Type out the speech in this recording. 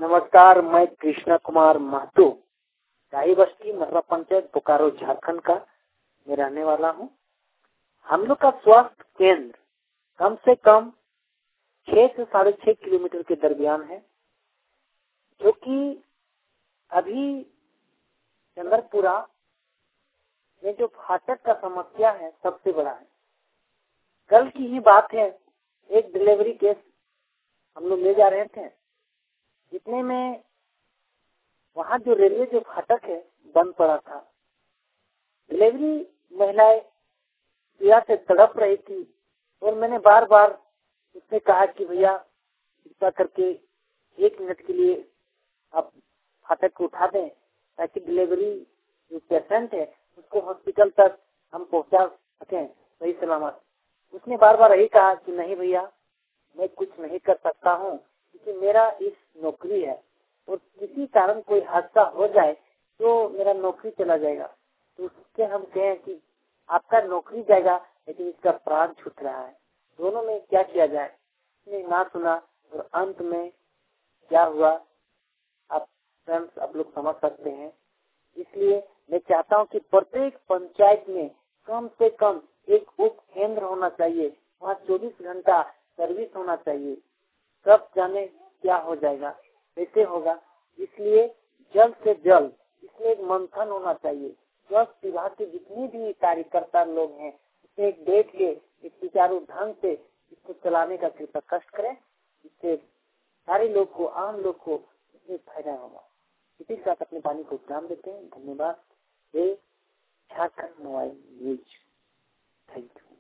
नमस्कार, मैं कृष्णा कुमार महतो शाही बस्ती मर्रा पंचायत बोकारो झारखंड का मैं रहने वाला हूँ। हम लोग का स्वास्थ्य केंद्र कम से कम 6 से 6.5 किलोमीटर के दरमियान है, जो कि अभी चंद्रपुरा में जो फाटक का समस्या है सबसे बड़ा है। कल की ही बात है, एक डिलीवरी केस हम लोग ले जा रहे थे, जितने में वहाँ जो रेलवे जो फाटक है बंद पड़ा था। डिलीवरी महिलाएं पीड़ा से तड़प रही थी और मैंने बार बार उससे कहा कि भैया कृपया करके 1 मिनट के लिए आप फाटक को उठा दें, ताकि डिलीवरी जो पेशेंट है उसको हॉस्पिटल तक हम पहुंचा सकें सही सलामत। उसने बार बार यही कहा कि नहीं भैया, मैं कुछ नहीं कर सकता हूँ, क्योंकि मेरा इस नौकरी है और किसी कारण कोई हादसा हो जाए तो मेरा नौकरी चला जाएगा। तो उसके हम कहें कि आपका नौकरी जाएगा लेकिन इसका प्राण छूट रहा है, दोनों में क्या किया जाए। उसने ना सुना और अंत में क्या हुआ आप फ्रेंड्स आप लोग समझ सकते हैं। इसलिए मैं चाहता हूँ कि प्रत्येक पंचायत में कम से कम एक उप केंद्र होना चाहिए, वहाँ 24 घंटा सर्विस होना चाहिए। कब जाने क्या हो जाएगा, कैसे होगा, इसलिए जल्द से जल्द इसमें एक मंथन होना चाहिए। स्वास्थ्य विभाग के जितने भी कार्यकर्ता लोग हैं उसमें एक बैठ के एक सुचारू ढंग से इसको चलाने का कृपया कष्ट करें, इससे सारे लोग को, आम लोग को इसमें फायदा होगा। इसी के साथ अपने पानी को विराम देते हैं। धन्यवाद। ये Jharkhand mobile news. Thank you.